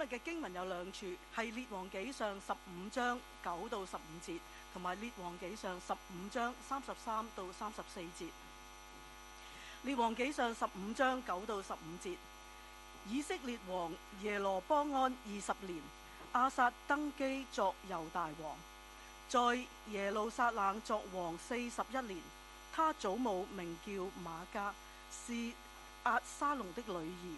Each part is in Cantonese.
嘅經文有兩處，係列王紀上15章9到15節，同埋列王紀上15章33到34節。列王紀上15章9到15節，以色列王耶羅波安20年，亞撒登基作猶大王，在耶路撒冷作王41年。他祖母名叫瑪迦，是押沙龍的女兒。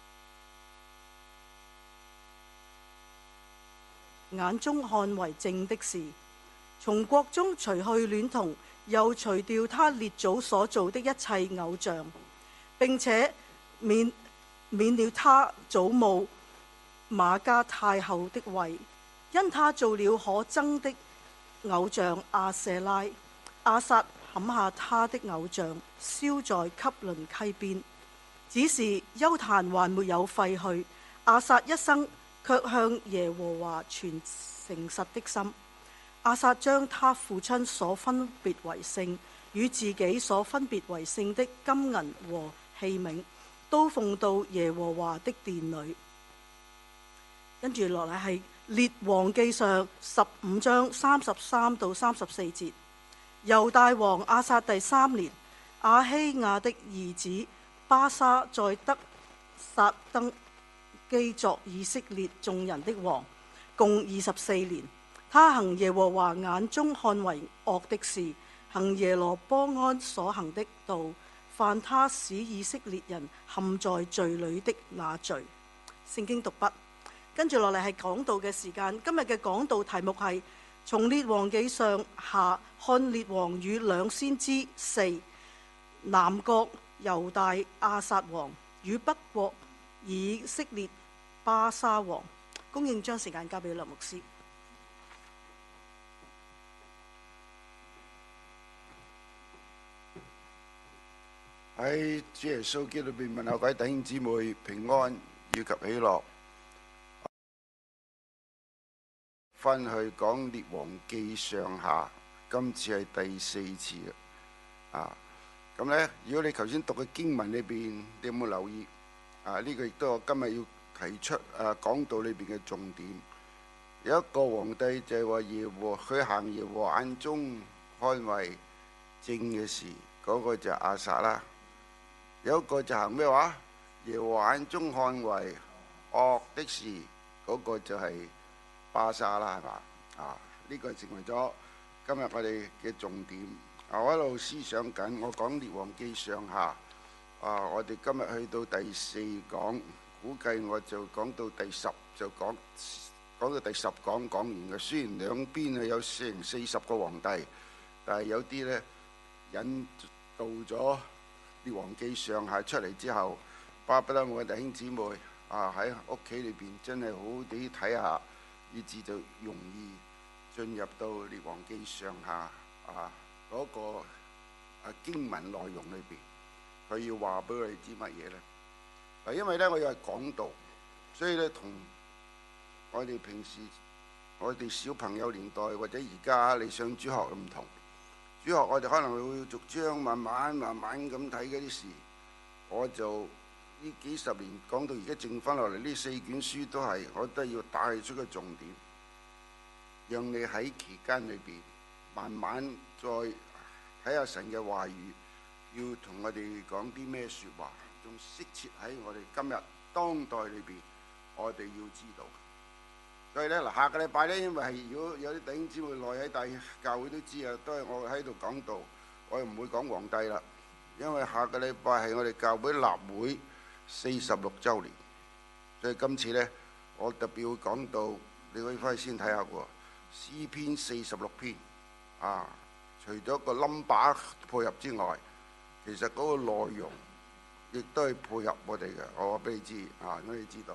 眼中看為正的事，從國中除去戀童，又除掉他列祖所做的一切偶像，並且免了他祖母瑪迦太后的位，因他做了可憎的偶像亞舍拉。亞撒砍下他的偶像，燒在汲淪溪邊。只是邱壇還沒有廢去，亞撒一生卻向耶和華存誠實的心。亞撒將他父親所分別為聖與自己所分別為聖的金銀和器皿，都奉到耶和華的殿裏。跟住落嚟係列王記上15章33到34節。猶大王亞撒第3年，亞希亞的兒子巴沙在得撒登基作以色列眾人的王，共24年。他行耶和華眼中看為惡的事，行耶羅波安所行的道，犯他使以色列人陷在罪裏的那罪。聖經讀畢，跟住落嚟係講道嘅時間。今日嘅講道題目係從列王紀上下看列王與兩先知4，南國猶大亞撒王與北國以色列巴沙王。供應將時間交俾梁牧師。 喺主耶穌基督裏邊問候各位弟兄姊妹平安以及喜樂。翻去講列王記上下，今次係第4次啊。咁呢，如果你頭先讀嘅經文裏邊，你有冇留意啊？呢個亦都我今日要提出講道裏邊嘅重點。有一個皇帝就係話佢行耶和華眼中看為正嘅事，嗰個就係亞撒啦。有一個就行咩話？耶和華眼中看為惡的事，嗰個就係巴沙啦，係嘛？呢個成為咗今日我哋嘅重點。我一路思想緊，我講列王記上下。我哋今日去到第4講，估計我就講到第10，就講到第10講講完嘅。雖然兩邊有成40個皇帝，但係有啲呢引導咗列王記上下出嚟之後，巴不得我嘅弟兄姊妹喺屋企裏邊真係好好地睇下，以至就容易進入到列王記上下嗰個經文內容裏邊。佢要話俾我哋知乜嘢呢？因為呢，我又係講道，所以呢，同我哋平時我哋小朋友年代或者而家你上主學唔同。主學我哋可能會逐章慢慢咁睇嗰啲事。我就呢幾十年講到而家剩翻落嚟呢4卷書都係，我都要帶出個重點，讓你喺期間裏邊慢慢再睇下神嘅話語，要同我哋講啲咩説話，仲適切喺我哋今日當代裏邊，我哋要知道。所以咧嗱，下個禮拜咧，因為係如果有啲弟兄姊妹耐喺大教會都知啊，都係我喺度講道，我又唔會講皇帝啦，因為下個禮拜係我哋教會立會46週年，所以今次咧我特別會講到，你可以翻去先睇下喎，詩篇46篇除咗個 number 配合之外，其實嗰個內容亦都係配合我哋嘅，我話俾你知咁你知道。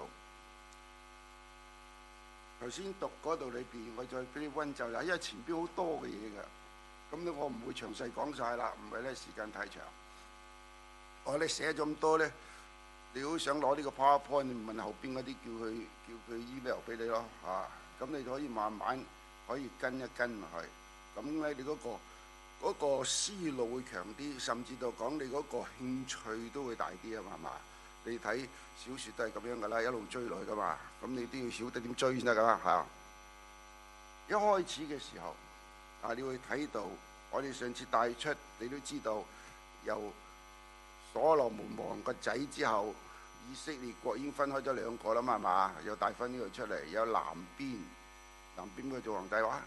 頭先讀嗰度裏邊，我再俾你溫習啦，因為前邊好多嘅嘢㗎，咁咧我唔會詳細講晒啦，唔係咧時間太長。我哋寫咗咁多咧，你好想攞呢個 PowerPoint， 你問後邊嗰啲叫佢 email 俾你咯咁你可以慢慢可以跟一跟落去，咁咧你嗰個思路會強啲，甚至到講你嗰個興趣都會大啲啊嘛，係嘛？ 你睇小説都係咁樣噶啦，一路追落去噶嘛。咁你都要曉得點追先得噶啦嚇。一開始嘅時候你會睇到我哋上次帶出，你都知道由所羅門王個仔之後，以色列國已經分開咗兩個啦嘛，係嘛？有大分呢個出嚟，有南邊邊個做皇帝話？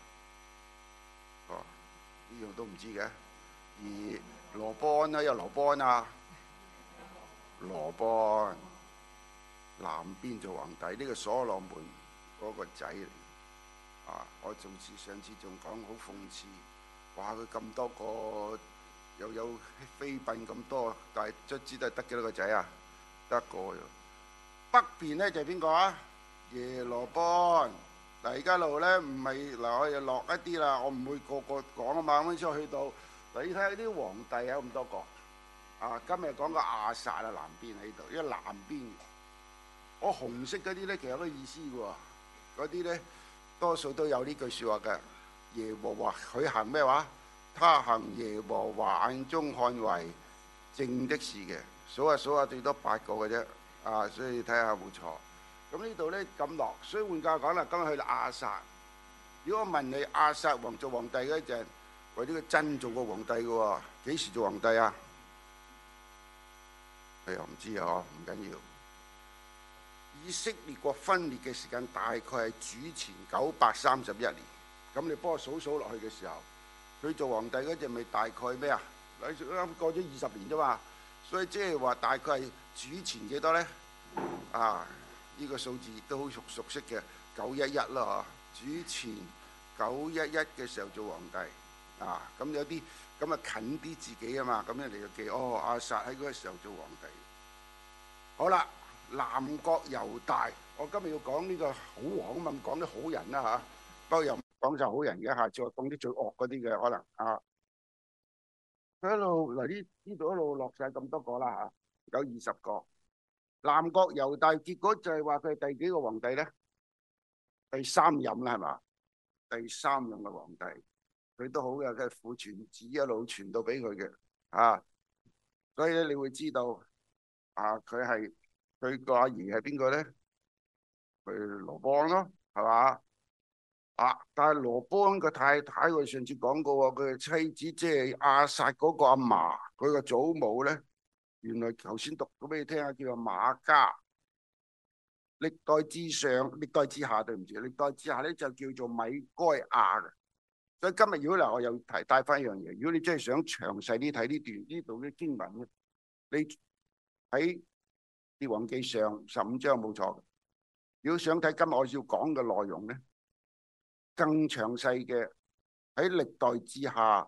呢樣都唔知嘅。而羅波安有羅波安啊，羅波安南邊做皇帝，呢個所羅門嗰個仔嚟。我上次仲講好諷刺，話佢咁多個又有妃嬪咁多，但係卒之都係得幾多個仔啊？得個啫。北邊呢就係邊個啊？耶羅波安。嗱，而家路呢唔係嗱，我又落一啲啦，我唔會個個講啊嘛。咁先去到嗱，你睇下啲皇帝有咁多個今日講個亞撒啊，南邊喺度，因為南邊我紅色嗰啲呢，其實有個意思嘅喎，嗰啲呢。多數都有呢句説話嘅，耶和華佢行咩話？他行耶和華眼中看為正的事嘅，數下最多8個嘅啫，所以睇下冇錯。咁呢度呢咁落，所以換句話講啦，今日去到亞撒。如果我問你亞撒王做皇帝嗰陣，為呢個真做過皇帝嘅喎，幾時做皇帝啊？我又唔知啊，唔緊要。以色列國分裂嘅時間大概係主前931年，咁你幫我數落去嘅時候，佢做皇帝嗰陣咪大概咩啊？啱過咗20年啫嘛，所以即係話大概係主前幾多呢？呢個數字都好熟悉嘅911啦，主前911嘅時候做皇帝，咁有啲咁近啲自己啊嘛，咁人哋就記亞撒喺嗰個時候做皇帝。好啦。南國猶大，我今日要講呢個好王啊嘛，講啲好人啦嚇，不過又唔講就好人嘅，下次我講啲最惡嗰啲嘅可能佢一路嗱呢度一路落晒咁多個啦嚇，有20個。南國猶大結果就係話佢係第幾個皇帝咧？第3任啦係嘛？第3任嘅皇帝，佢都好嘅，佢係父傳子一路傳到俾佢嘅所以咧你會知道佢係。佢個阿爺係邊個咧？佢羅波安咯，係嘛？但係羅波安個太太，我上次講過喎，佢嘅妻子即係亞撒嗰個阿嫲，佢個祖母咧，原來頭先讀咗俾你聽下，叫做瑪迦。歷代志上、歷代志下，對唔住，歷代志下咧就叫做米該亞嘅。所以今日如果我又帶翻一樣嘢，如果你真係想詳細啲睇呢度嘅經文咧，你喺列王記上15章冇錯。如果想睇今日我要講嘅內容咧，更詳細嘅喺歷代志下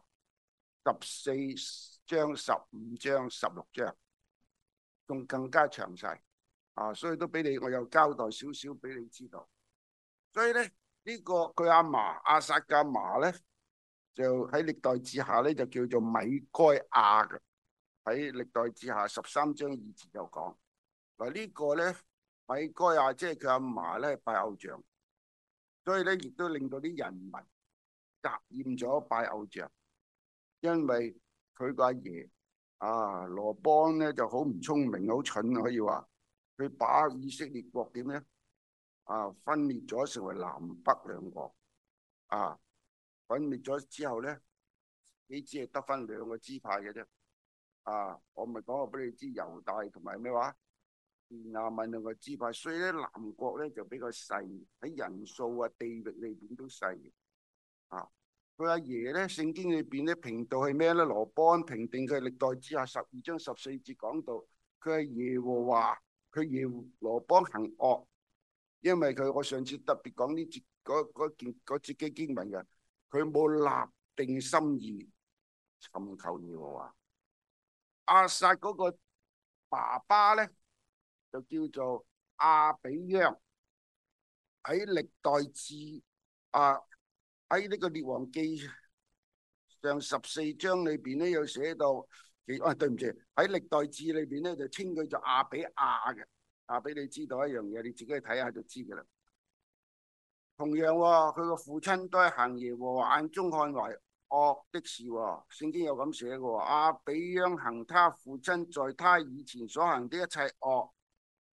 14章、15章、16章，仲更加詳細所以都俾你，我又交代少少俾你知道。所以咧呢個佢阿嫲亞撒嘅阿嫲咧，就喺歷代志下咧就叫做米該亞嘅。喺歷代志下13章2節就講。嗱呢個咧，米該亞即係佢阿嫲咧拜偶像，所以咧亦都令到啲人民習厭咗拜偶像，因為佢個阿爺羅波安咧就好唔聰明，好蠢可以話，佢把以色列國點咧分裂咗成為南北兩國分裂咗之後咧，你只係得翻2個支派嘅啫我咪講過俾你知，猶大同埋咩話？便雅憫兩個支派，所以咧南國咧就比較細，喺人數地域裏邊都細佢阿爺咧聖經裏邊咧評道係咩咧？羅波安評定佢歷代志下12章14節講到，佢係耶和華，佢羅波安行惡，因為我上次特別講呢節嗰節嘅經文嘅，佢冇立定心意尋求耶和華。亞撒嗰個爸爸咧就叫做亞比央，喺歷代志喺呢個列王記上14章裏邊咧有寫到，對唔住，喺歷代志裏邊咧就稱佢做亞比亞嘅，俾你知道一樣嘢，你自己去睇下就知噶啦。同樣佢個父親都係行耶和華眼中看為惡的事，聖經有咁寫嘅。亞比央行他父親在他以前所行的一切惡，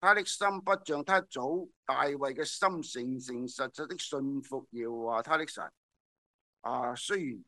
他的心不像他祖大衛嘅心，誠誠實實的信服耶和華他的神。雖然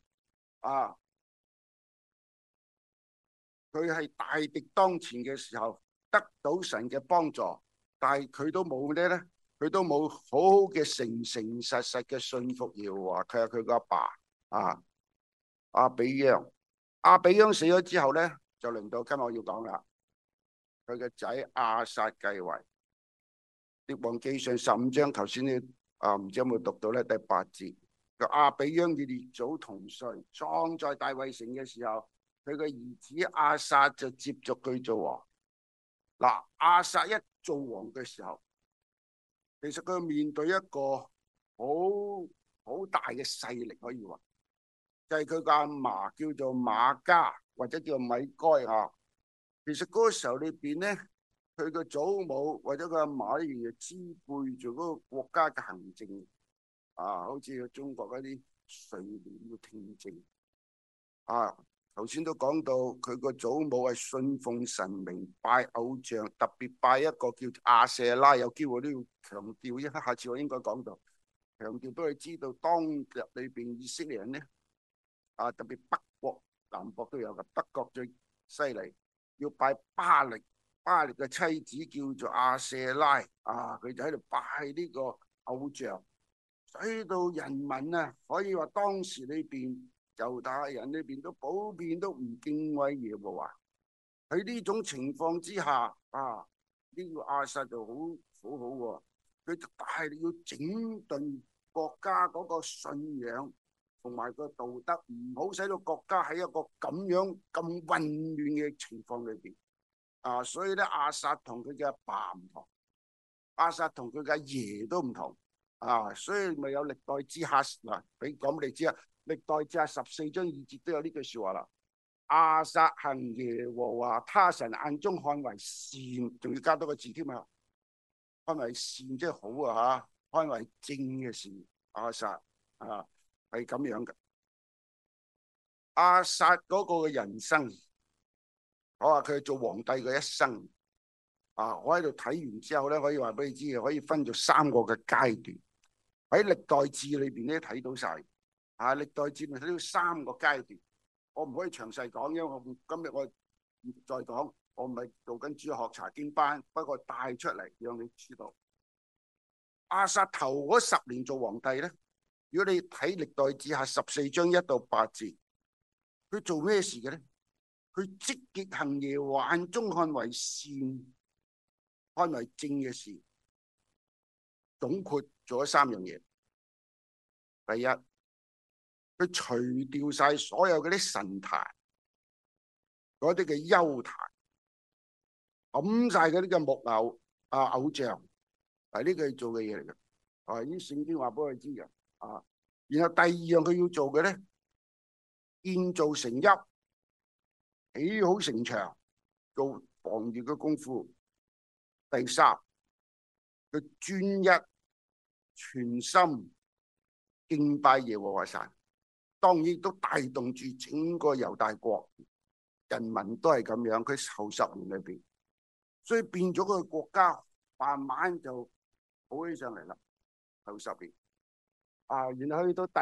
佢係大敵當前嘅時候得到神嘅幫助，但係佢都冇咩咧？佢都冇好好嘅誠誠實實嘅信服耶和華。佢係佢個阿爸亞比央。亞比央死咗之後咧，就輪到今日我要講啦。佢嘅仔亞撒繼位。列王記上15章，頭先你唔知有冇讀到咧？第8節，個亞比央與列祖同歲，葬在大衛城嘅時候，佢嘅兒子亞撒就接續佢做王。嗱，亞撒一做王嘅時候，其實佢面對一個好大嘅勢力，可以話就係佢個阿嫲叫做瑪迦或者叫米該啊。其實嗰個時候裏邊咧，佢個祖母或者佢阿嫲咧，仍然支配住嗰個國家嘅行政好似中國嗰啲垂簾嘅聽政頭先都講到佢個祖母係信奉神明，拜偶像，特別拜一個叫亞舍拉。有機會都要強調一下，下次我應該講到強調俾佢知道，當日裏邊以色列人咧特別北國南國都有嘅，北國最犀利，要拜巴力。巴力嘅妻子叫做亞舍拉佢就喺度拜呢個偶像，使到人民可以話當時裏邊猶太人裏邊都普遍都唔敬畏耶和華。喺呢種情況之下呢個亞撒就好喎，佢就大力要整頓國家嗰個信仰同埋個道德，唔好使到國家喺一個咁樣咁混亂嘅情況裏邊。所以咧，亞撒同佢嘅阿爸唔同，亞撒同佢嘅阿爺都唔同所以咪有歷代志下俾講俾你知歷代志下14章2節都有呢句說話啦。亞撒行耶和華他神眼中看為善，仲要加多個字添看為善即係好看為正嘅事。亞撒係咁樣嘅。亞撒嗰個嘅人生。我話佢做皇帝嘅一生我喺度睇完之後咧，可以話俾你知，可以分咗3個嘅階段。喺歷代志裏邊咧睇到晒歷代志咪睇到3個階段。我唔可以詳細講，因為我今日我再講，我唔係做緊主學查經班，不過帶出嚟讓你知道。亞撒頭嗰10年做皇帝咧，如果你睇歷代志下14章1到8節，佢做咩事嘅咧？佢積極行耶和華眼中看為善、看為正嘅事，總括做咗3樣嘢。第一，佢除掉晒所有嗰啲神壇、嗰啲嘅丘壇，抌晒嗰啲嘅木偶偶像，呢個係做嘅嘢嚟嘅。呢啲聖經話俾佢知嘅。然後第2樣佢要做嘅咧，建造城邑。起好城牆，做防禦嘅功夫。第3，佢專一全心敬拜耶和華神，當然都帶動住整個猶大國人民都係咁樣。佢後10年裏邊，所以變咗個國家慢慢就好起上嚟啦。後10年然後去到第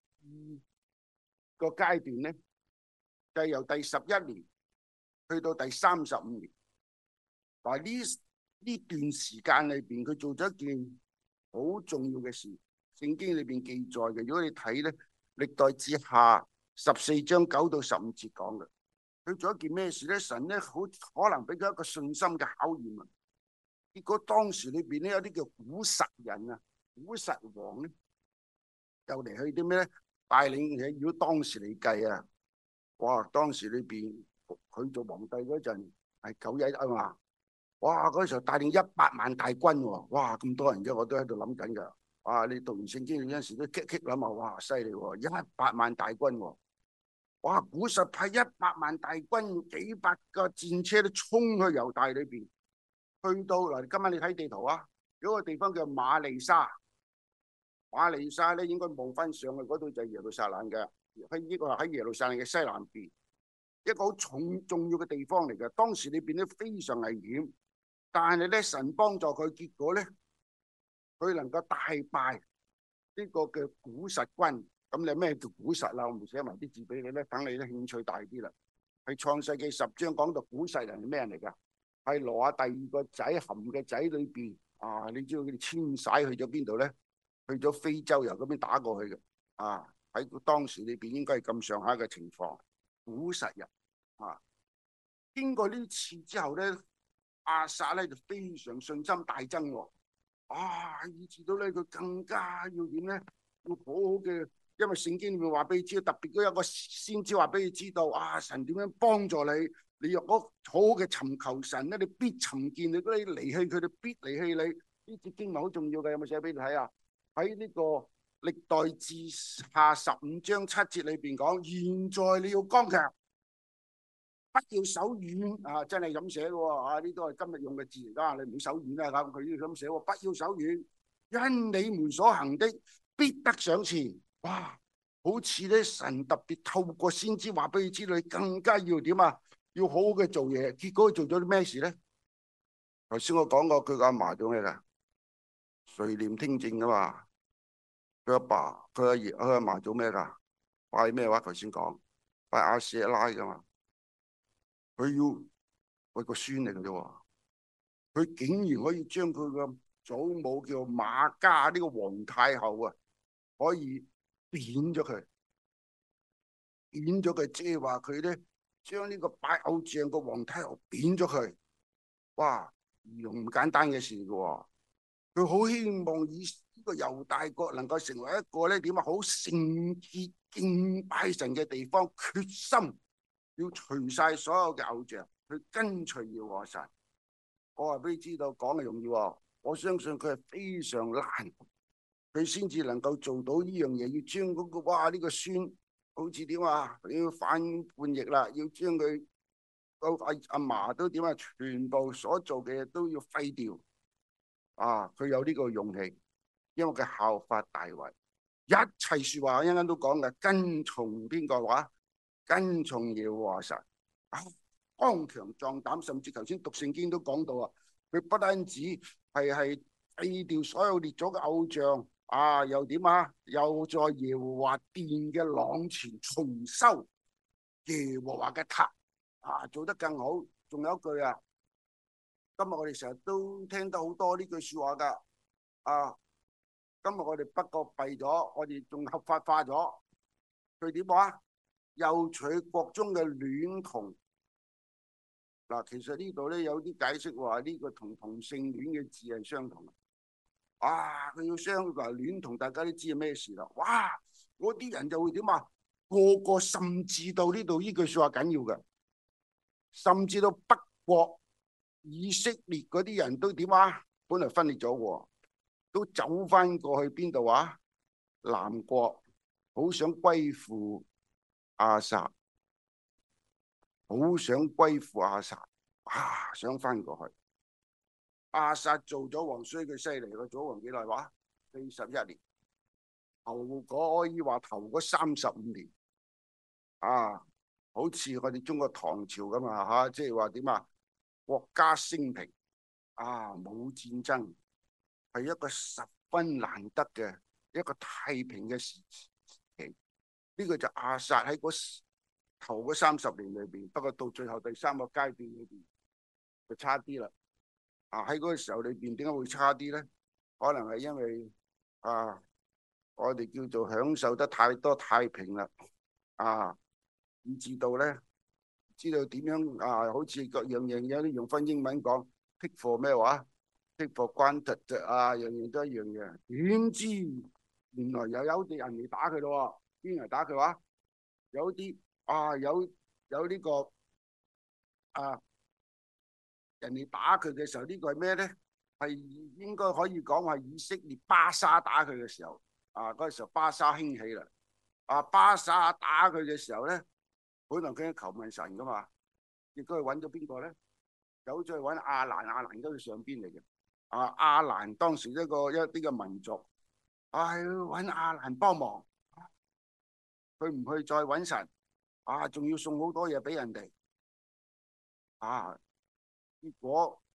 2個階段咧，就係由第11年去到第35年。但係呢段時間裏邊，佢做咗一件好重要嘅事，聖經裏邊記載嘅。如果你睇咧，歷代志下14章9到15節講嘅，佢做一件咩事咧？神咧好可能俾佢一個信心嘅考驗。結果當時裏邊咧有啲叫古實人古實王咧，又嚟去啲咩咧？帶領嘅。如果當時嚟計哇！當時裏邊佢做皇帝嗰陣係911嘛，哇！嗰時候帶領100萬大軍喎，哇！咁多人啫，我都喺度諗緊㗎。你讀完聖經嗰陣時都激諗哇！犀利喎，100萬大軍喎，哇！古實派100萬大軍，幾百個戰車都衝去猶大裏邊，去到嗱，今晚你睇地圖有個地方叫馬利沙。馬利沙咧應該望翻上去嗰度就係耶路撒冷嘅。喺耶路撒冷嘅西南邊，一個好重要嘅地方嚟嘅。當時裏邊咧非常危險， 但係咧神幫助佢，結果咧佢能夠大敗呢個嘅古實軍。咁你咩叫古實啦？我唔寫埋啲字俾你咧，等你咧興趣大啲啦。係創世記10章講到古實人係咩人嚟㗎？係挪亞第二個仔含嘅仔裏邊啊！你知道佢哋遷徙去咗邊度咧？去咗非洲，由嗰邊打過去嘅啊！喺當時裏邊應該係咁上下嘅情況。古實人啊，經過呢次之後咧，亞撒咧就非常信心大增喎。啊，以至到咧佢更加要點咧？要好好嘅，因為聖經裏面話俾你知，特別都有個先知話俾你知道，啊，神點樣幫助你？你若果好好嘅尋求神咧，你必尋見你；如果你離棄佢哋，必離棄你。呢節經文好重要嘅，有冇寫俾你睇啊？喺呢個歷代志下15章7節裏邊講，現在你要剛強，不要手軟啊！真係咁寫嘅喎啊！呢都係今日用嘅字嚟㗎，你唔好手軟啊！咁佢要咁寫喎，不要手軟，因你們所行的必得賞賜。哇！好似咧神特別透過先知話俾你知，你更加要點啊？要好好嘅做嘢。結果佢做咗啲咩事咧？頭先我講過佢個阿嫲做咩㗎？垂簾聽政㗎嘛。佢阿爸、佢阿爺、佢阿嫲做咩㗎？拜咩話？頭先講拜亞舍拉㗎嘛。佢要佢個孫嚟嘅啫喎，佢竟然可以將佢個祖母叫瑪加呢個皇太后啊，可以貶咗佢，貶咗佢，即係話佢咧將呢個拜偶像個皇太后貶咗佢。哇，唔簡單嘅事嘅喎，佢好希望以呢個猶大國能夠成為一個咧點啊好聖潔敬拜神嘅地方，決心要除晒所有嘅偶像，去跟隨耶和華神。我話俾你知道，講係容易喎，我相信佢係非常難，佢先至能夠做到呢樣嘢。要將嗰個哇呢個孫，好似點啊，要反叛逆啦，要將佢阿嫲都點啊，全部所做嘅嘢都要廢掉。啊，佢有呢個勇氣，因為佢效法大衛，一切說話一陣間都講嘅，跟從邊個話？跟從耶和華神，剛強壯膽，甚至頭先讀聖經都講到啊，佢不單止係廢掉所有列咗嘅偶像啊，又點啊？又在耶和華殿嘅廊前重修耶和華嘅塔啊，做得更好。仲有一句啊，今日我哋成日都聽得好多呢句說話噶啊，今日我哋不過閉咗，我哋仲合法化咗。佢點話？又娶國中嘅戀童。嗱，其實呢度咧有啲解釋話呢個同同性戀嘅字係相同。啊，佢要相話戀童，大家都知係咩事啦。哇，嗰啲人就會點啊？個個甚至到呢度呢句說話緊要嘅，甚至到北國以色列嗰啲人都點啊？本來分裂咗喎，都走翻過去邊度啊？南國，好想歸附亞撒，好想歸附亞撒，啊，想翻過去。亞撒做咗王，所以佢犀利。佢做王幾耐話？41年。頭嗰可以話頭嗰35年，啊，好似我哋中國唐朝咁啊吓，即係話點啊？國家升平，啊，冇戰爭，係一個十分難得嘅一個太平嘅時期。呢個就亞撒喺頭嗰30年裏邊，不過到最後第3個階段裏邊就差啲啦。啊，喺嗰個時候裏邊點解會差啲咧？可能係因為啊，我哋叫做享受得太多太平啦，啊，以至到咧知道點樣啊，好似各樣嘢有啲用翻英文講 take for 咩話 take for granted 啊，樣樣都一樣嘅。點知原來又有啲人嚟打佢咯？邊人打佢話？有啲啊，有呢個啊。人哋打佢嘅時候，呢個係咩咧？係應該可以講話以色列巴沙打佢嘅時候，啊，嗰個時候巴沙興起啦。啊，巴沙打佢嘅時候咧，本來佢求問神噶嘛，亦都係揾咗邊個咧？走咗去揾亞蘭，亞蘭都係上邊嚟嘅。啊，亞蘭當時一啲嘅民族，啊，揾亞蘭幫忙，佢唔去再揾神，啊，仲要送好多嘢俾人哋，啊。結果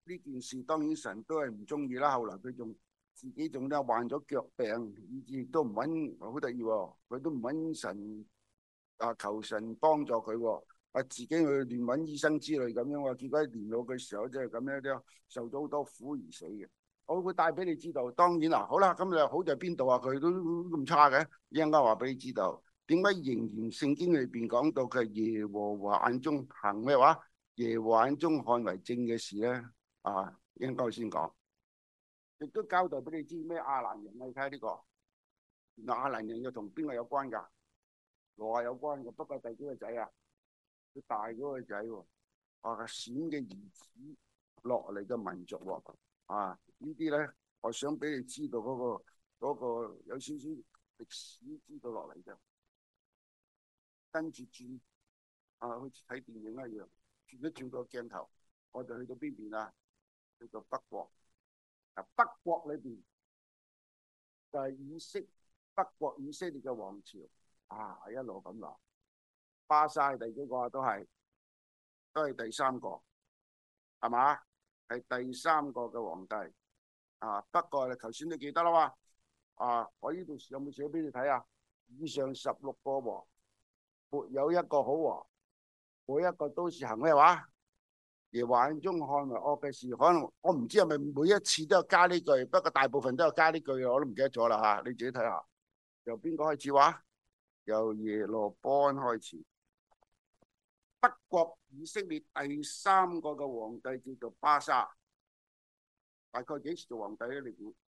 呢件事，當然神都係唔中意啦。後來佢仲自己仲咧患咗腳病，以致都唔揾，好得意喎，佢都唔揾神求神幫助佢喎，自己去亂揾醫生之類咁樣喎。結果喺年老嘅時候，即係咁樣咧，受咗好多苦而死嘅。我會帶俾你知道。當然啦，好啦，咁你好在邊度啊？佢都咁差嘅，一陣間話俾你知道。點解仍然聖經裏邊講到佢耶和華眼中行咩話？耶和華眼中看為正嘅事咧？應該先講，亦都交代俾你知咩亞蘭人。你睇下呢個，原來亞蘭人又同邊個有關㗎？羅亞有關嘅，不過第幾個仔啊？佢大嗰個仔喎，選嘅兒子落嚟嘅民族喎，呢啲咧，我想俾你知道嗰個有少少歷史知道落嚟嘅，跟住轉好似睇電影一樣，轉一轉個鏡頭，我就去到邊邊啊？去到北國。北國裏邊就係北國以色列嘅王朝，一路咁落。巴沙第幾個都係第三個，係嘛？係第三個嘅皇帝。不過你頭先都記得啦嘛。我呢度有冇寫俾你睇啊？以上16個王，沒有一個好王，每一個都是行咩話？耶和華眼中看為惡嘅事。可能我唔知係咪每一次都有加呢句，不過大部分都有加呢句，我都唔記得咗啦吓。你自己睇下，由邊個開始話？由耶羅波安開始。北國以色列第三個嘅皇帝叫做巴沙，大概幾時做皇帝咧？你估？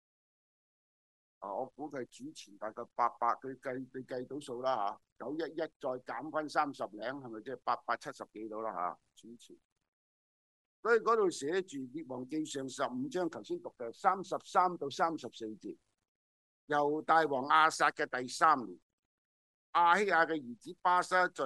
我估佢主前大概800，佢計到數啦吓，911再減翻30零，係咪即係870幾到啦吓？主前。所以嗰度寫住列王記上15章，頭先讀嘅33到34節，猶大王亞撒嘅第3年，亞希亞嘅兒子巴沙在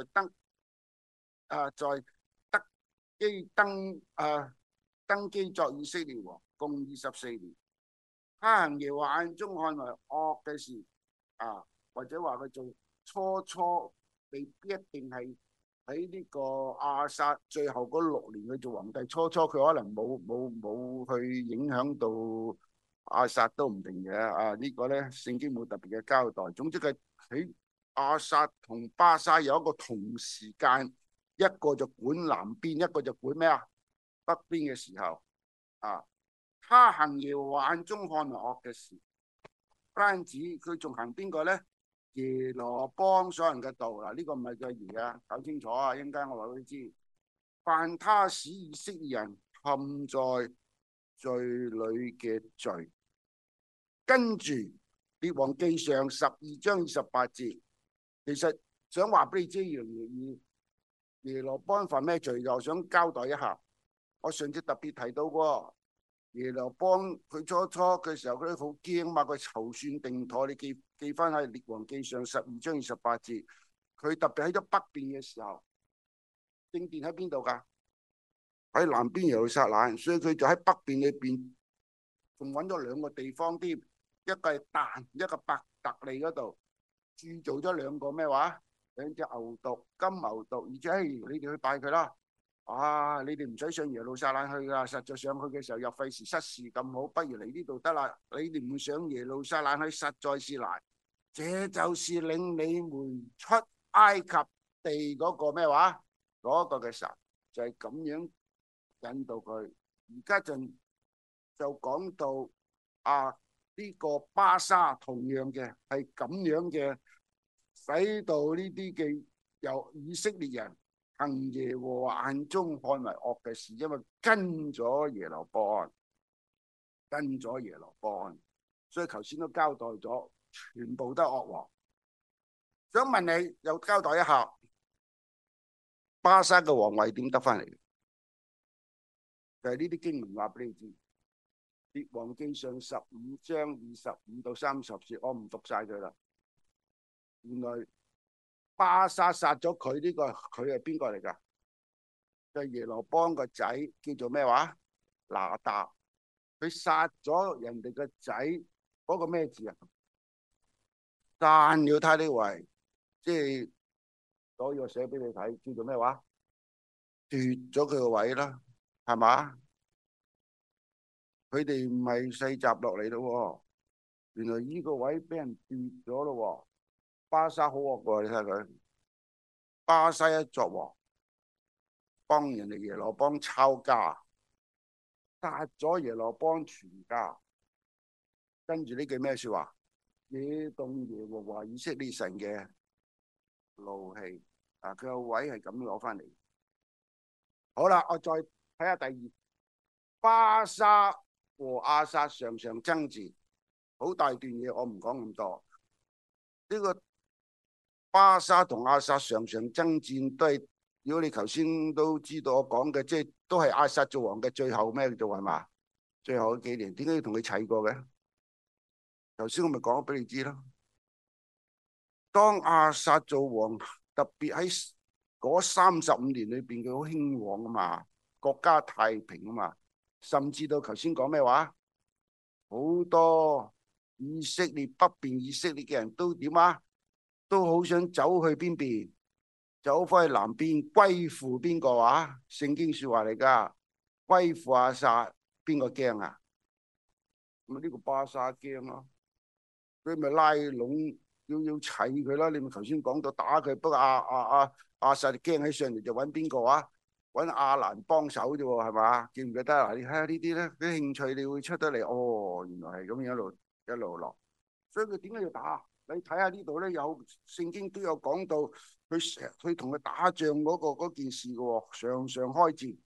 德基登基作以色列王，共24年。他行耶和華眼中看為惡嘅事，或者話佢做初未必一定係喺呢個亞撒最後嗰6年去做皇帝，初佢可能冇去影響到亞撒都唔定嘅。呢個咧聖經冇特別嘅交代。總之佢喺亞撒同巴沙有一個同時間，一個就管南邊，一個就管咩北邊嘅時候，他行耶和華眼中看為惡嘅事，不單止佢仲行邊個咧？耶羅波安所行嘅道。呢個唔係佢兒啊，搞清楚啊！一陣間我話俾你知，犯他使以色列人陷在罪裏嘅罪。跟住列王記上12章28節，其實想話俾你知一樣嘢，耶羅波安犯咩罪嘅？我想交代一下。我上次特別提到過。耶羅波安佢初嘅時候，佢都好驚嘛，佢籌算定妥。你記翻喺列王記上12章28節，佢特別喺咗北邊嘅時候，聖殿喺邊度噶？喺南邊耶路撒冷，所以佢就喺北邊裏邊，仲揾咗2個地方添，一個係但，一個伯特利嗰度，鑄造咗2個咩話？2隻牛犢，金牛犢，而且你哋去拜佢啦。你哋唔使上耶路撒冷去噶，實在上去嘅時候又費事失事咁好，不如嚟呢度得啦。你哋唔上耶路撒冷去，實在是難。這就是領你們出埃及地嗰個咩話？嗰個嘅神就係咁樣引導佢。而家就講到呢個巴沙同樣嘅係咁樣嘅，使到呢啲嘅由以色列人行耶和華眼中看為惡嘅事，因為跟咗耶羅波安，所以頭先都交代咗，全部都係惡王。想問你又交代一下，巴沙嘅皇位點得翻嚟？就係呢啲經文話俾你知，列王記上15章25到30節，我唔讀晒佢啦。原來巴沙殺咗佢，呢個佢係邊個嚟噶？就係耶羅波安個仔，叫做咩話？拿達。佢殺咗人哋個仔，嗰個咩字啊？篡了他的位，即係所以我寫俾你睇，叫做咩話？奪咗佢個位啦，係嘛？ 佢哋唔係世襲落嚟咯，原來呢個位俾人奪咗咯。巴沙好惡喎，你睇下佢，巴沙一作王，幫人哋耶羅邦抄家，殺咗耶羅邦全家。跟住呢句咩說話？惹動耶和華以色列神嘅怒氣。啊，佢個位係咁攞翻嚟。好啦，我再睇下第二，巴沙和亞撒常常爭戰，好大段嘢，我唔講咁多。呢個巴沙同亞撒常常爭戰，都係如果你頭先都知道我講嘅，即係都係亞撒做王嘅最後咩做係嘛？最後嗰幾年，點解要同佢砌過嘅？頭先我咪講咗俾你知咯。當亞撒做王，特別喺嗰35年裏邊，佢好興旺啊嘛，國家太平啊嘛，甚至到頭先講咩話，好多以色列北邊以色列嘅人都點啊？都好想走去邊邊，走翻去南邊，歸附邊個話？聖經說話嚟噶，歸附亞撒，邊個驚啊？咁呢個巴沙驚咯，佢咪拉攏要砌佢啦。你咪頭先講到打佢，不過亞撒驚起上嚟就揾邊個啊？揾亞蘭幫手啫喎，係嘛？記唔記得啊？你睇下呢啲咧，啲興趣你會出得嚟。哦，原來係咁樣一路落，所以佢點解要打？你睇下呢度咧，有聖經都有講到，佢同佢打仗嗰件事嘅喎，常常開戰。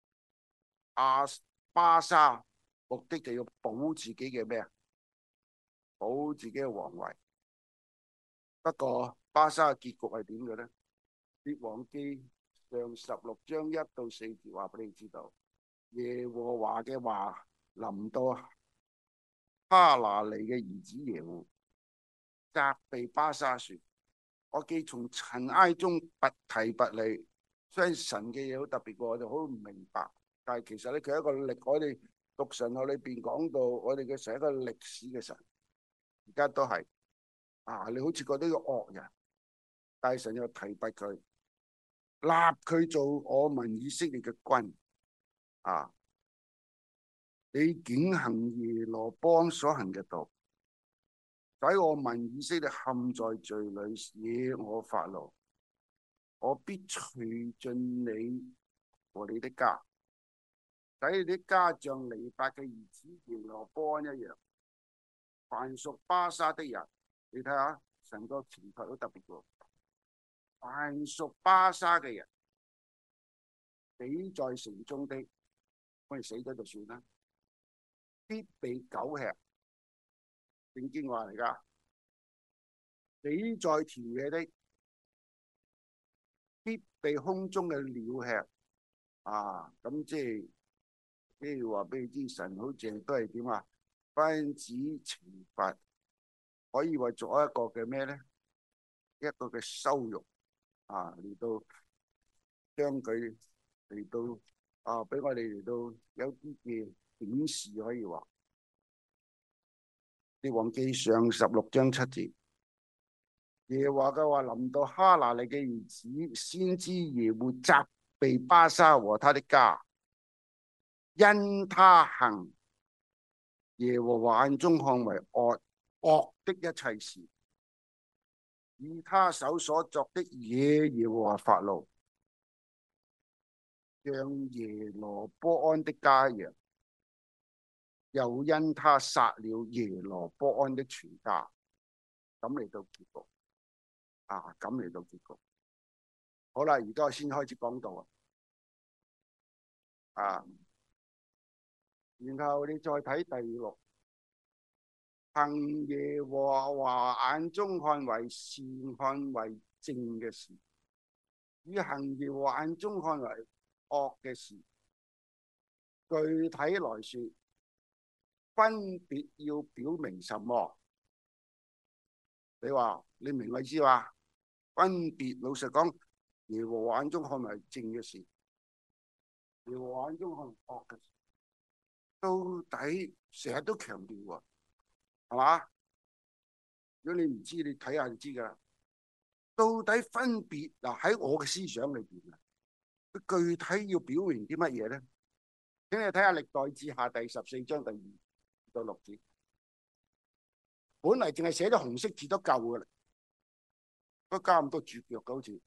巴沙目的就要保自己嘅咩啊？保自己嘅皇位。不過巴沙嘅結局係點嘅咧？列王記上16章1到4節話俾你知道，耶和華嘅話臨到哈拿尼嘅兒子耶戶，責備巴沙說：我既從塵埃中拔提拔你，所以神嘅嘢好特別，我就好唔明白。但係其實咧，佢係一個我哋讀神學裏邊講到，我哋嘅神係一個歷史嘅神，而家都係啊！你好似覺得個惡人，但係神又提拔佢，立佢做我民以色列嘅君啊！你竟行耶羅邦所行嘅道，使我民以色列陷在罪裏，惹我發怒，我必除盡你和你的家，使你的家像尼八嘅兒子耶羅波安一樣。凡屬巴沙的人，你睇下成個懲罰好特別嘅。凡屬巴沙嘅人，死在城中的，可以死咗就算啦，必被狗吃。聖經話嚟噶，死在田野的，必被空中嘅鳥吃。啊，咁即係話俾你知，神好似都係點啊？分子懲罰，可以話做一個嘅咩咧？一個嘅羞辱啊，嚟到將佢嚟到啊，俾我哋嚟到有啲嘅顯示，可以話。列王記上16章7節，耶和華嘅話臨到哈拿尼嘅兒子先知耶戶，責備巴沙和他的家，因他行耶和華眼中看為惡的一切事，以他手所作的嘢，耶和華發怒，像耶羅波安的家一樣，又因他殺了耶羅波安的全家。咁嚟到結局啊！咁嚟到結局。好啦，而家我先開始講到啊，然後你再睇第6，行耶和華眼中看為善、看為正嘅事，與行耶和華眼中看為惡嘅事，具體來說，分別要表明什麼？你話你明我意思話？分別老實講，耶和華眼中看為正嘅事，耶和華眼中看為惡嘅事，到底成日都強調喎，係嘛？如果你唔知，你睇下就知噶啦。到底分別嗱喺我嘅思想裏邊啊，佢具體要表明啲乜嘢咧？ 請你睇下歷代志下第14章第2到6節，本嚟淨係寫咗紅色字都夠噶啦，都加咁多注腳嘅好似。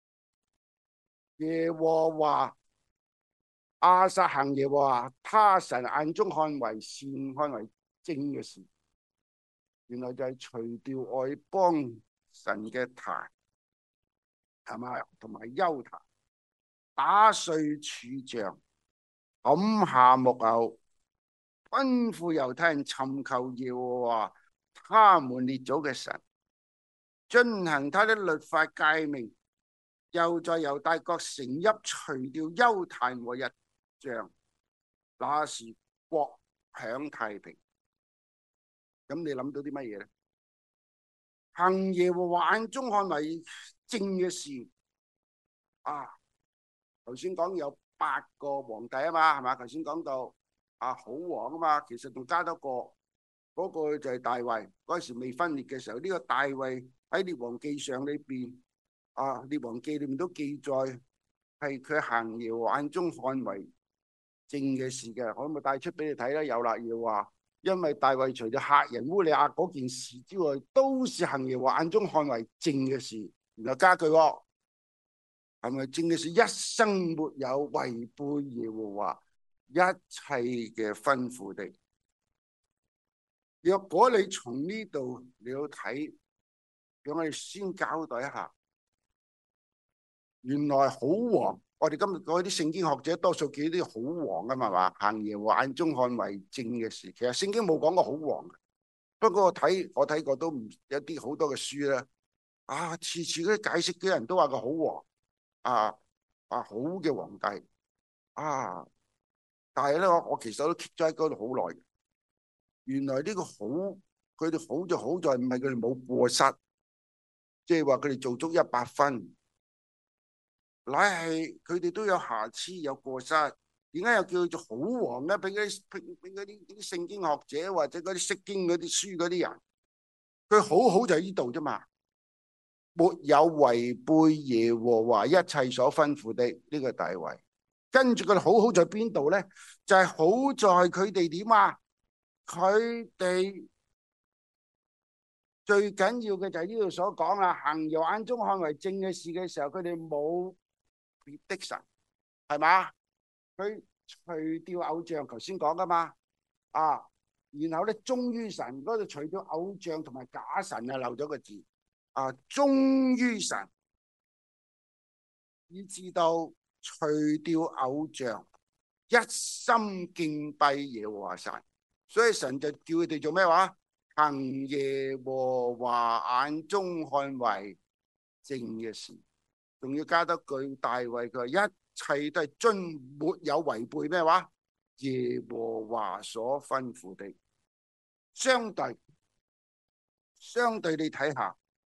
耶和華亞撒行耶和華他神眼中看為善看為正嘅事，原來就係除掉外邦神嘅壇，係咪？同埋邱壇，打碎柱像，砍下木偶，吩咐猶太人尋求耶和華他們列祖嘅神，遵行他的律法誡命，又在猶大各城邑除掉邱壇和日像，那時國享太平。咁你諗到啲乜嘢咧？行耶和華眼中看為正嘅事啊！頭先講有8個皇帝啊嘛，係嘛？頭先講到好王啊嘛，其實仲加多個，嗰個就係大衛。嗰時未分裂嘅時候，呢個大衛喺列王記上裏邊列王記裏面都記載係佢行耶和華眼中看為正嘅事嘅。我咪帶出俾你睇啦，有啦，要話。因為大衛除咗嚇人烏利亞嗰件事之外，都是行耶和華眼中看為正嘅事。然後加句係咪正嘅事？一生沒有違背耶和華一切嘅吩咐的。若果你從呢度你要睇，讓我哋先交代一下，原來好王。我哋今日嗰啲聖經學者多數叫啲好王啊嘛，行耶和華眼中看為正嘅事。其實聖經冇講過好王，不過我睇過都唔有啲好多嘅書咧，次次嗰啲解釋嘅人都話個好王，好嘅皇帝，但係咧我其實都 keep 咗喺嗰度好耐。原來呢個好，佢哋好就好在唔係佢哋冇過失，即係話佢哋做足100分。乃係佢哋都有瑕疵有過失，點解又叫做好王咧？俾嗰啲聖經學者或者嗰啲識經嗰啲書嗰啲人，佢好就喺呢度啫嘛，沒有違背耶和華一切所吩咐的。呢個大衛，跟住佢哋好在邊度咧？就係好在佢哋點啊？佢哋最緊要嘅就係呢度所講啦，行耶和華眼中看為正嘅事嘅時候，佢哋冇別的神，係嘛？佢除掉偶像，頭先講噶嘛，然後咧忠於神嗰度，除掉偶像同埋假神漏咗個字，忠於神，以至到除掉偶像，一心敬拜耶和華神，所以神就叫佢哋做咩話？行耶和華眼中看為正嘅事。仲要加多句，大衛佢話一切都係遵，沒有違背咩話？耶和華所吩咐的。相對你睇下，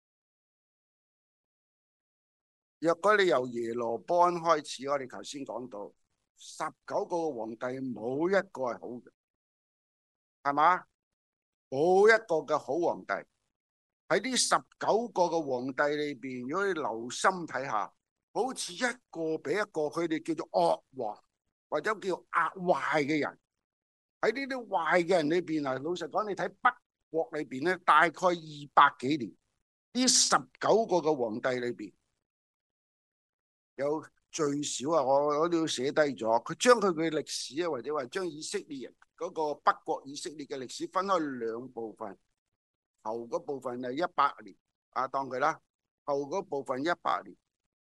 若果你由耶羅波安開始，我哋頭先講到19個皇帝冇一個係好嘅，係嘛？冇一個嘅好皇帝。喺呢19個嘅皇帝裏邊，如果你留心睇下，好似一個比一個，佢哋叫做惡王或者叫壞嘅人。喺呢啲壞嘅人裏邊啊，老實講，你睇北國裏邊咧，大概200幾年，呢19個嘅皇帝裏邊，有最少我都要寫低咗。佢將佢嘅歷史啊，或者話將以色列人嗰個北國以色列嘅歷史分開2部分。頭嗰部分係100年，當佢啦。後嗰部分100年，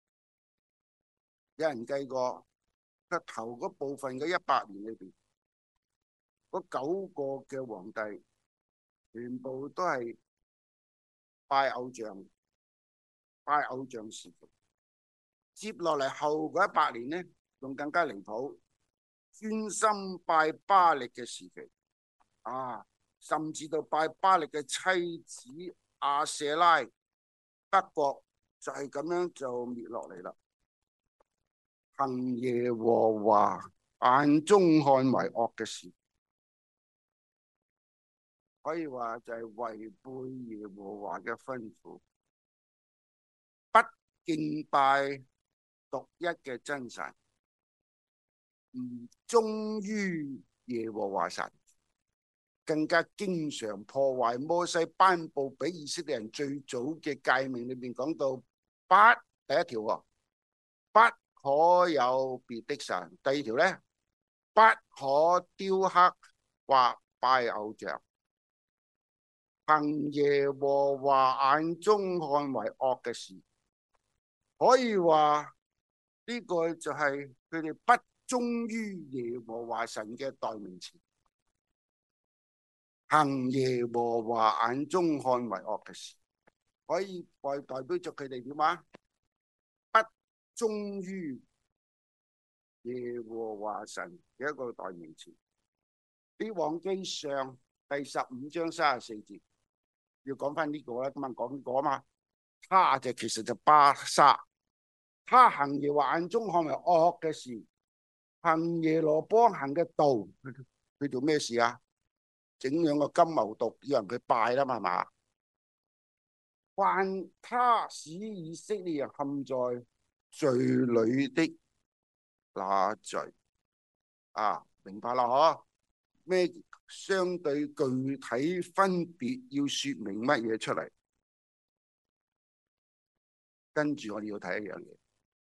有人計過，個頭嗰部分嘅100年裏邊，嗰9個嘅皇帝，全部都係拜偶像時期。接落嚟後嗰100年咧，仲更加離譜，專心拜巴力嘅時期，甚至到拜巴力嘅妻子亞舍拉，北國就係咁樣就滅落嚟啦。行耶和華眼中看為惡嘅事，可以話就係違背耶和華嘅吩咐，不敬拜獨一嘅真神， 唔忠於耶和華神，更加經常破壞摩西頒布俾以色列人最早嘅誡命裏邊講到第一條喎，不可有別的神。第二條咧，不可雕刻或拜偶像，行耶和華眼中看為惡嘅事。可以話呢個就係佢哋不忠於耶和華神嘅代名詞。行耶和華眼中看為惡嘅事，可以代表着佢哋點啊？不忠於耶和華神嘅一個代名詞。列王記上第15章34節，要講翻呢個啦，今日講呢個啊嘛。他就其實就巴沙，他行耶和華眼中看為惡嘅事，行耶羅波行嘅道，佢做咩事啊？整兩個金牛犢，要人佢拜啦嘛，係嘛？犯他使以色列人陷在罪裏的那罪啊，明白啦嗬？咩相對具體分別要說明乜嘢出嚟？跟住我哋要睇一樣嘢，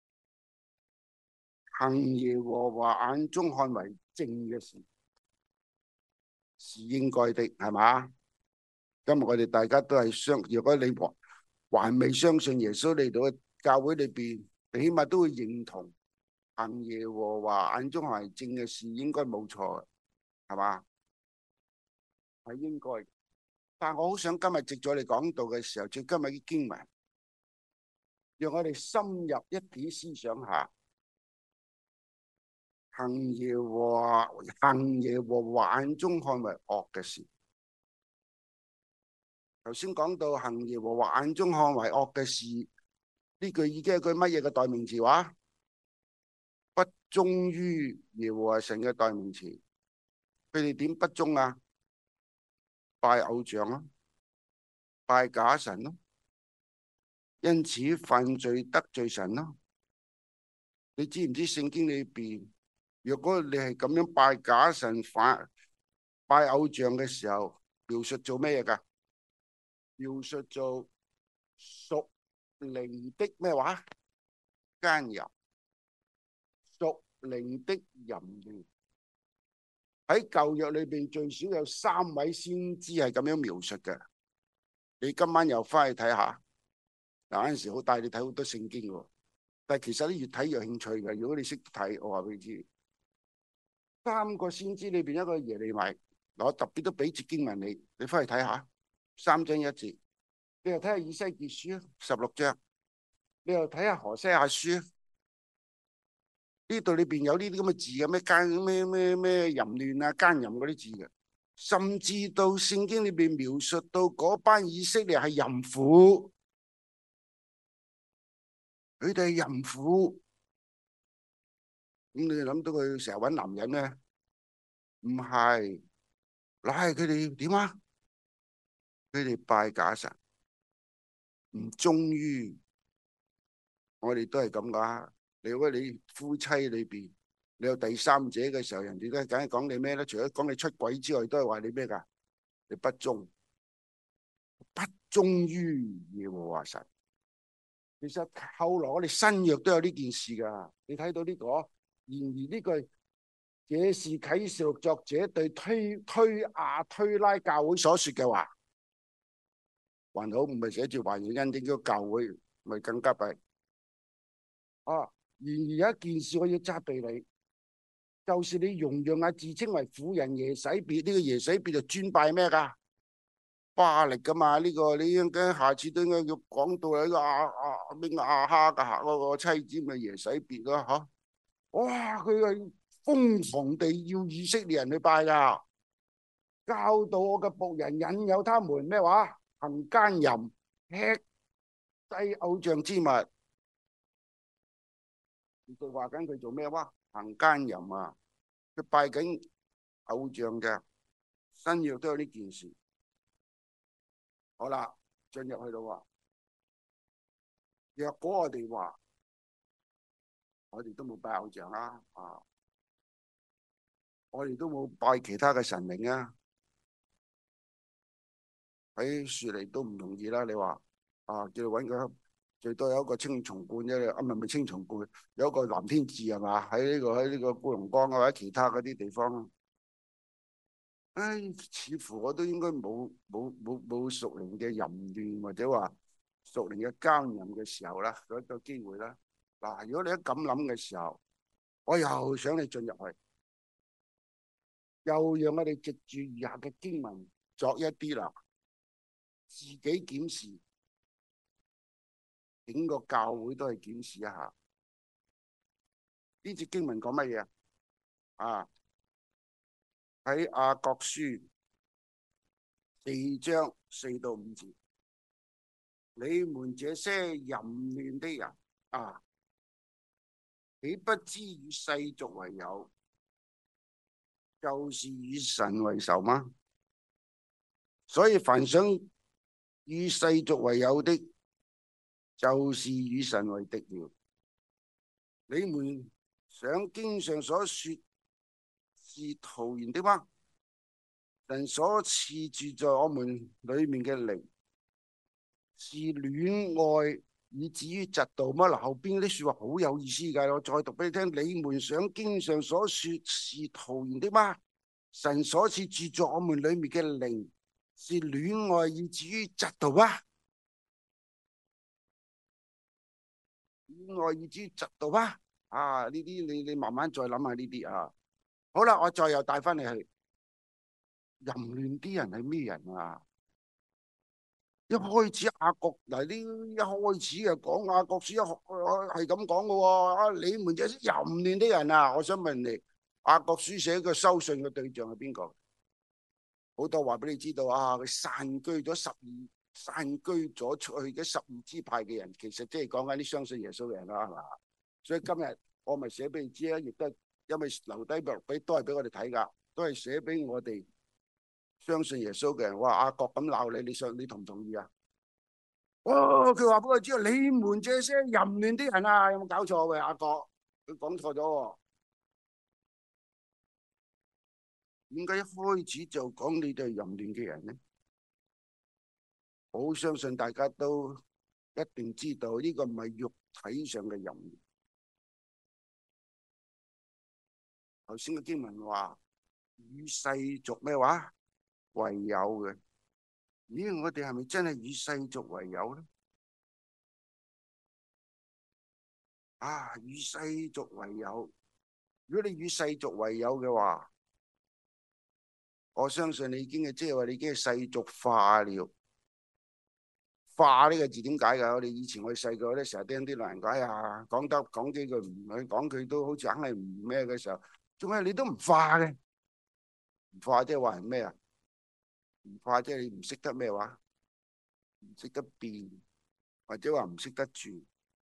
行耶和華眼中看為正嘅事，是應該的，係嘛？今日我哋大家都係如果你還未相信耶穌嚟到嘅教會裏邊，你起碼都會認同行耶和華眼中看為正嘅事應該冇錯，係嘛？係應該。但我好想今日藉咗你講道嘅時候，借今日嘅經文，讓我哋深入一啲思想下，行耶和華眼中看為惡嘅事。頭先講到行耶和華眼中看為惡嘅事，呢句已經係句乜嘢嘅代名詞話？不忠於耶和華神嘅代名詞。佢哋點不忠啊？拜偶像咯，拜假神咯，因此犯罪得罪神咯。你知唔知聖經裏邊，若果你係咁樣拜假神、拜偶像嘅時候，描述做咩嘢噶？描述做屬靈的咩話？奸淫，屬靈的淫亂。喺舊約裏邊最少有3位先知係咁樣描述嘅。你今晚又翻去睇下。嗱，嗰陣時好帶你睇好多聖經喎，但係其實你越睇越興趣嘅。如果你識睇，我話俾你知，3個先知裏邊一個耶利米，我特別都俾節經文你，你翻去睇下3章1節，你又睇下以西結書16章，你又睇下何西阿書，呢度裏邊有呢啲咁嘅字嘅，咩淫亂啊、奸淫嗰啲字嘅，甚至到聖經裏邊描述到嗰班以色列係淫婦，佢哋係淫婦，咁你諗到佢成日搵男人咩？唔係，嗱，佢哋點啊？佢哋拜假神，唔忠於，我哋都係咁噶。如果你夫妻裏邊你有第三者嘅時候，人哋都係梗係講你咩咧？除咗講你出軌之外，都係話你咩噶？你不忠，不忠於耶和華神。其實後來我哋新約都有呢件事噶。你睇到呢個，然而呢句，這是啟示錄作者對推亞推拉教會所說嘅話，還好唔係寫住還要恩典嘅教會，咪更加弊。啊！然而有一件事我要責備你，就是你容讓自稱為婦人耶洗別，呢個耶洗別就專拜咩噶？巴力噶嘛？呢個你應該下次都應該要講到呢個亞哈嘅嗰個妻子咪耶洗別咯，吓！哇！佢係瘋狂地要以色列人去拜噶，教導我嘅僕人引誘他們咩話？行奸淫，吃祭偶像之物。佢話緊佢做咩話？行奸淫啊！佢拜緊偶像嘅，新約都有呢件事。好啦，進入去到話，若果我哋話，我哋都冇拜偶像啦，啊！ 我哋都冇拜其他嘅神明啊。喺樹嚟都唔容易啦。你話啊，叫你揾佢最多有一個青松觀啫，啊唔係青松觀，有一個藍天寺係嘛？喺呢個孤龍江啊或者其他嗰啲地方。唉，似乎我都應該冇屬靈嘅淫亂或者話屬靈嘅奸淫嘅時候啦，嗰個機會啦。嗱，如果你一咁諗嘅時候，我又想你進入去，又讓我哋藉住以下嘅經文作一啲啦，自己檢視，整個教會都係檢視一下呢節經文講乜嘢啊？喺雅各書4章4到5節，你們這些淫亂的人啊，豈不知與世俗為友，就是與神為仇嗎？所以凡想與世俗為友的，就是與神為敵了。你們想經上所說是徒然的嗎？神所賜住在我們裏面嘅靈，是戀愛以至於嫉妒嗎？嗱，後邊啲說話好有意思㗎，我再讀俾你聽。你們想經上所說是徒然的嗎？神所賜住在我們裏面嘅靈，是戀愛以至於嫉妒嗎？戀愛以至於嫉妒嗎？啊，呢啲你慢慢再諗下呢啲啊。好啦，我再又帶翻你去。淫亂啲人係咩人啊？一開始雅各嗱，呢一開始就講雅各書係咁講嘅喎。啊，你們這些淫亂的人啊，我想問你，雅各書寫個收信嘅對象係邊個？好多話俾你知道啊，佢散居咗出去嘅12支派嘅人，其實即係講緊啲相信耶穌嘅人啦，係嘛？所以今日我咪寫俾你知啊，亦都因為留低都係俾我哋睇噶，都係寫俾我哋相信耶穌嘅人。哇，雅各咁鬧你，你同唔同意啊？哦，佢話俾我知啊，你們這些淫亂啲人啊，有冇搞錯？喂，雅各，佢講錯咗。點解一開始就講你哋係淫亂嘅人呢？我好相信大家都一定知道呢個唔係肉體上嘅淫亂。頭先嘅經文話與世俗咩話為友嘅。咦，我哋係咪真係與世俗為友咧？啊，與世俗為友，如果你與世俗為友嘅話，我相信你已經係即係話你已經係世俗化了。化呢個字點解㗎？我哋以前我哋細個咧，成日聽啲老人家啊，講幾句唔去講佢都好似硬係唔咩嘅時候，做咩你都唔化嘅？唔化即係話係咩啊？唔化即係你唔識得咩話？唔識得變，或者話唔識得住。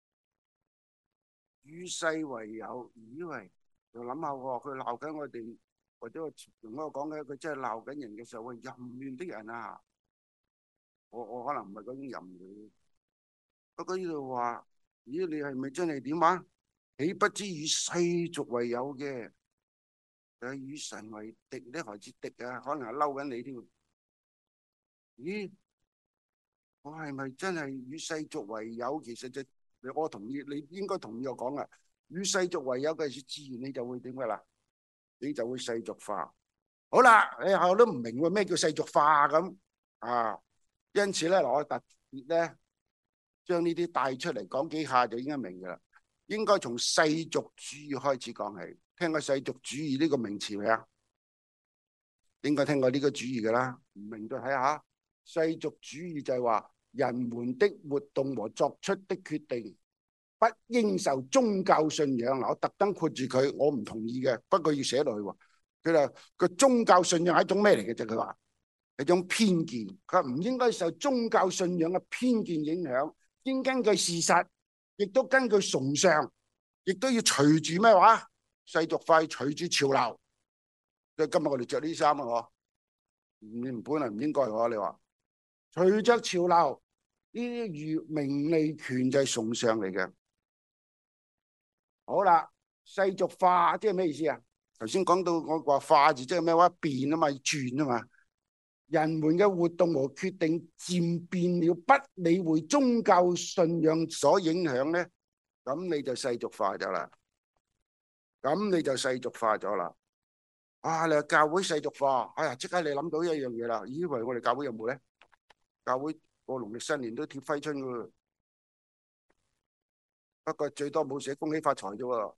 與世為友，以為又諗下喎，佢鬧緊我哋，或者我同我講嘅，佢真係鬧緊人嘅時候，喂，淫亂的人啊！我可能唔係嗰種淫亂，不過呢度話，咦，你係咪真係點啊？豈不知與世俗為友嘅，係與神為敵呢？何止敵啊？可能係嬲緊你添。咦，我係咪真係與世俗為友？其實就我同意，你應該同意我講啊。與世俗為友嘅時，自然你就會點噶啦？你就會世俗化。好啦，你我都唔明喎，咩叫世俗化咁啊？因此咧，我特別咧將呢啲帶出嚟講幾下就應該明噶啦。應該從世俗主義開始講起。聽過世俗主義呢個名詞未啊？應該聽過呢個主義噶啦。唔明就睇下。世俗主義就係話人們的活動和作出的決定不應受宗教信仰。嗱，我特登括住佢，我唔同意嘅，不過要寫落去。佢話個宗教信仰係一種咩嚟嘅啫？佢話係一種偏見，佢話唔應該受宗教信仰嘅偏見影響，應根據事實，亦都根據崇尚，亦都要隨住咩話世俗化，隨住潮流。即係今日我哋着呢啲衫啊，我本來唔應該喎。你話隨着潮流，呢啲如名利權就係崇尚嚟嘅。好啦，世俗化即係咩意思啊？ 頭先講到我話化字即係咩話？變啊嘛，轉啊嘛。人們嘅活動和決定漸變了，不理會宗教信仰所影響咧，咁你就世俗化咗啦。咁你就世俗化咗啦。啊，你話教會世俗化，哎呀，即刻你諗到一樣嘢啦。以為我哋教會有冇咧？教會過農曆新年都貼揮春噶，不過最多冇寫恭喜發財啫喎。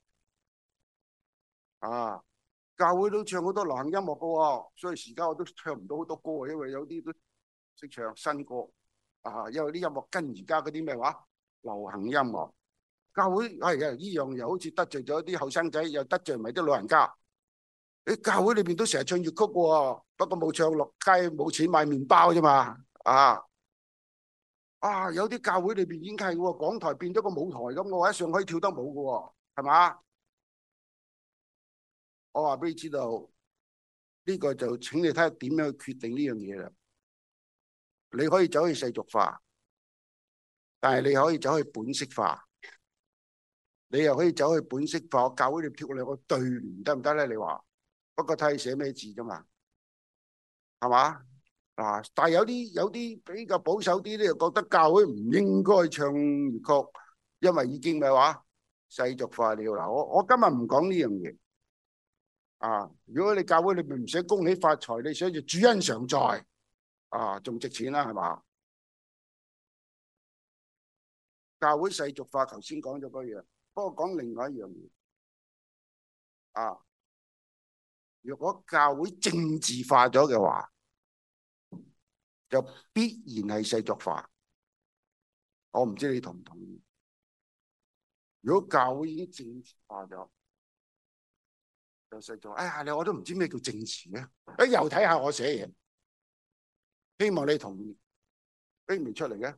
啊，教會都唱好多流行音樂噶喎，所以而家我都唱唔到好多歌啊，因為有啲都識唱新歌啊，因為啲音樂跟而家嗰啲咩話流行音樂。教會係啊，呢樣又好似得罪咗啲後生仔，又得罪埋啲老人家。你教會裏邊都成日唱粵曲喎，不過冇唱落街冇錢買麵包啫嘛。有啲教會裏邊已經係喎，講台變咗個舞台咁，我一上可以跳得舞嘅喎，係嘛？我話俾你知道，呢個就請你睇下點樣去決定呢樣嘢啦。你可以走去世俗化，但係你可以走去本色化，你又可以走去本色化。教會你跳兩個對聯得唔得咧？你話？不過睇你寫咩字啫嘛，係嘛？但係有啲比較保守啲咧，又覺得教會唔應該唱粵曲，因為已經咩話世俗化了。嗱，我今日唔講呢樣嘢。如果你教會裏面唔寫恭喜發財，你寫住主恩常在，仲值錢啦，係嘛？教會世俗化，頭先講咗嗰樣，不過講另外一樣嘢。如果教會政治化咗嘅話，就必然係世俗化。我唔知你同唔同意？如果教會已經政治化咗，就世俗。哎呀，我都唔知咩叫政治咧。又睇下我寫嘢，希望你同意。拎唔出嚟嘅，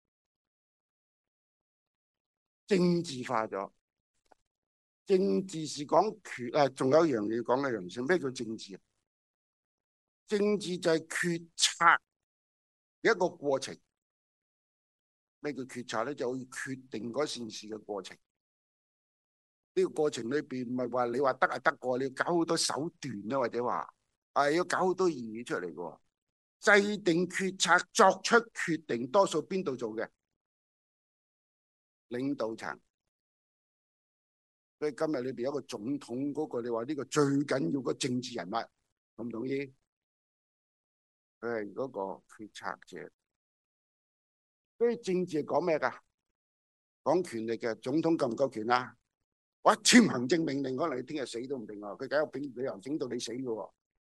政治化咗。政治是講權，仲有一樣嘢要講一樣嘢，咩叫政治？政治就係決策一個過程。咩叫決策咧？就好似決定嗰件事嘅過程。呢個過程裏邊唔係話你話得係得過，你要搞好多手段啦，或者話要搞好多嘢出嚟嘅。制定決策、作出決定，多數邊度做嘅？領導層。所以今日裏邊有一個總統嗰個，你話呢個最緊要個政治人物，同唔同意？佢係嗰個決策者。所以政治係講咩㗎？講權力嘅。總統夠唔夠權啊？我簽行政命令，可能你聽日死都唔定啊！佢梗係俾理由整到你死嘅喎。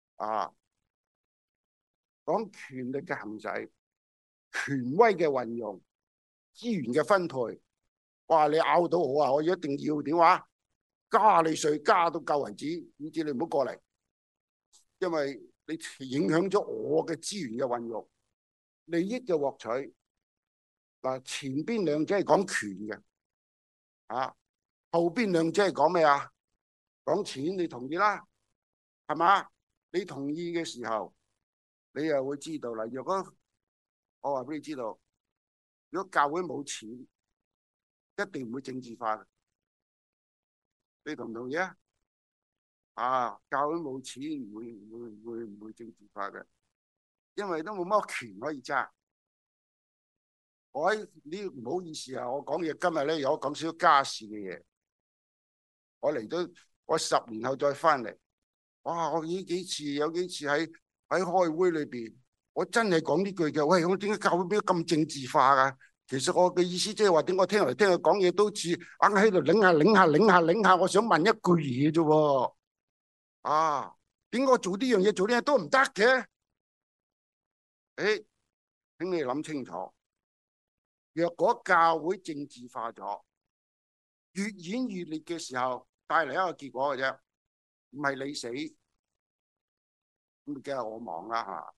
講權力嘅行使、權威嘅運用、資源嘅分配。哇！你拗到我啊！我一定要點話？加你稅加到夠為止，以至你唔好過嚟，因為你影響咗我嘅資源嘅運用、利益嘅獲取。前邊兩者係講權嘅，後邊兩者係講咩啊？講錢，你同意啦，係嘛？你同意嘅時候，你又會知道啦。若果我話俾你知道，如果教會冇錢，一定唔會政治化嘅。你同唔同意啊？教會冇錢唔會政治化嘅，因為都冇乜權可以揸。我喺呢唔好意思啊，我講嘢今日咧有講少少家事嘅嘢。我嚟到我10年後再翻嚟，哇！我有幾次喺開會裏邊，我真係講呢句嘅。喂，我點解教會變得咁政治化噶？其實我嘅意思即係話，點解我聽嚟聽去講嘢都似硬喺度擰下。我想問一句嘢啫喎。點解我做呢樣嘢做呢樣都唔得嘅？請你諗清楚。若果教會政治化咗，越演越烈嘅時候，帶嚟一個結果嘅啫，唔係你死，咁梗係我亡啦嚇。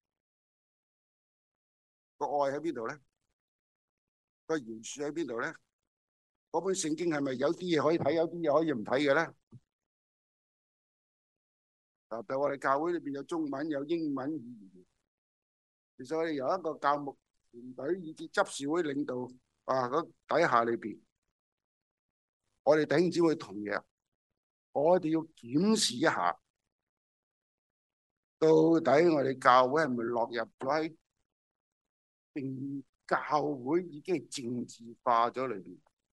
個愛喺邊度咧？個饒恕喺邊度咧？嗰本聖經係咪有啲嘢可以睇，有啲嘢可以唔睇嘅咧？但我哋教會裏邊有中文、有英文語言。其實我哋由一個教牧團隊以至執事會領導底下裏邊，我哋弟兄姊妹同樣， 我哋要檢視一下，到底我哋教會係咪落入咗喺教會已經係政治化咗裏邊，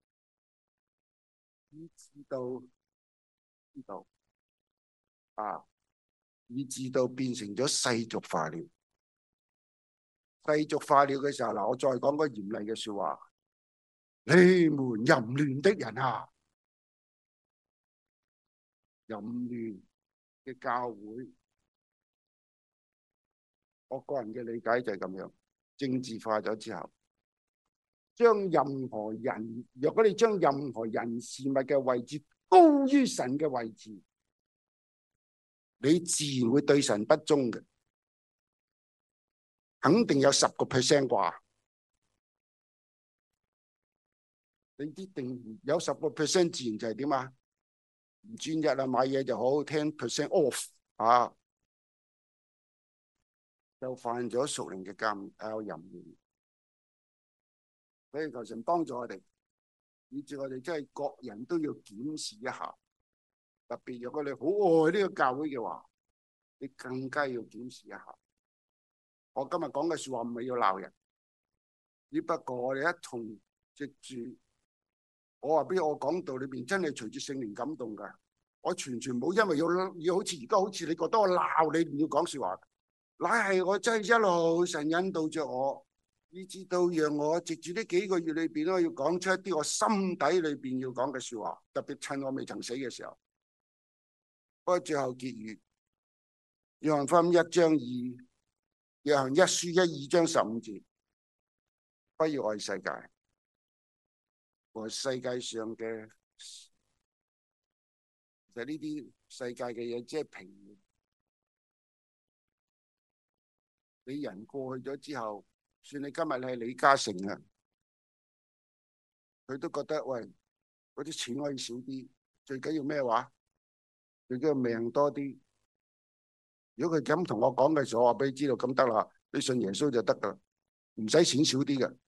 以至到呢度以至到變成咗世俗化了。世俗化了嘅時候，嗱，我再講個嚴厲嘅說話：你們淫亂的人啊！淫亂嘅教會，我個人嘅理解就係咁樣，政治化咗之後，將任何人，若果你將任何人事物嘅位置高於神嘅位置，你自然會對神不忠嘅，肯定有10% 啩。你啲定有10%，自然就係點啊？唔專一啊，買嘢就好10% off 就犯咗屬靈嘅淫亂。所以求神幫助我哋，以致我哋真係各人都要檢視一下。特別如果你好愛呢個教會嘅話，你更加要檢視一下。我今日講嘅說話唔係要鬧人，只不過我哋一同藉住我話俾我講道裏邊，真係隨住聖靈感動噶。我全冇因為要好似而家好似你覺得我鬧你唔要講說話，乃係我真係一路神引導着我，以至到讓我藉住呢幾個月裏邊，我要講出一啲我心底裏邊要講嘅說話，特別趁我未曾死嘅時候。不過最後結語，約翰福音1章2，約翰一書2章15節，不要愛世界和世界上嘅，就呢啲世界嘅嘢，即係平庸。你人過去咗之後，算你今日係李嘉誠啊，佢都覺得喂，嗰啲錢可以少啲，最緊要咩話？最緊要命多啲。如果佢咁同我講嘅時候，我話俾你知道，咁得啦，你信耶穌就得噶，唔使錢少啲嘅。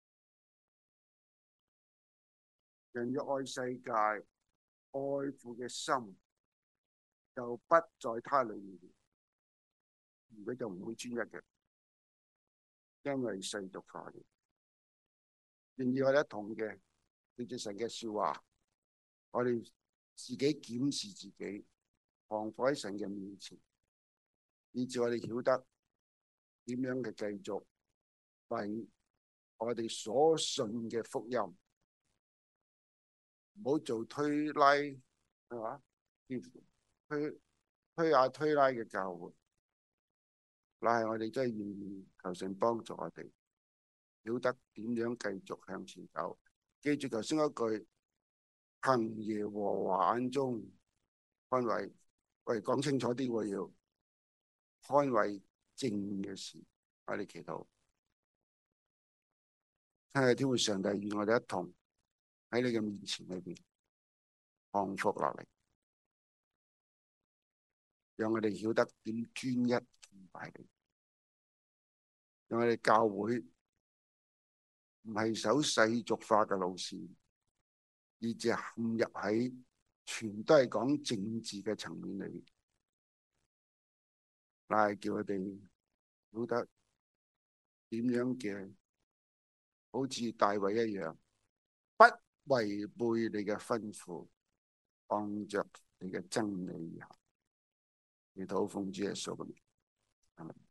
人要愛世界，愛父嘅心就不在他裏面，佢就唔會專一嘅，因為世俗化嘅。願意我哋一同嘅對住神嘅說話，我哋自己檢視自己，降服喺神嘅面前，以至我哋曉得點樣嘅繼續為我哋所信嘅福音，唔好做推拉係嘛？推拉嘅教會，嗱係我哋真係願意求神幫助我哋，曉得點樣繼續向前走。記住頭先嗰句，行耶和華眼中看為，喂，講清楚啲喎，要看為正嘅事。我哋祈禱，親愛的天父上帝，與我哋一同喺你嘅面前裏邊降服落嚟，讓我哋曉得點專一敬拜你，讓我哋教會唔係走世俗化嘅路線，以致陷入喺全都係講政治嘅層面裏面，乃係叫我哋曉得點樣嘅，好似大衛一樣，不違背你嘅吩咐，按着你嘅真理而行。祈禱奉主耶穌嘅名。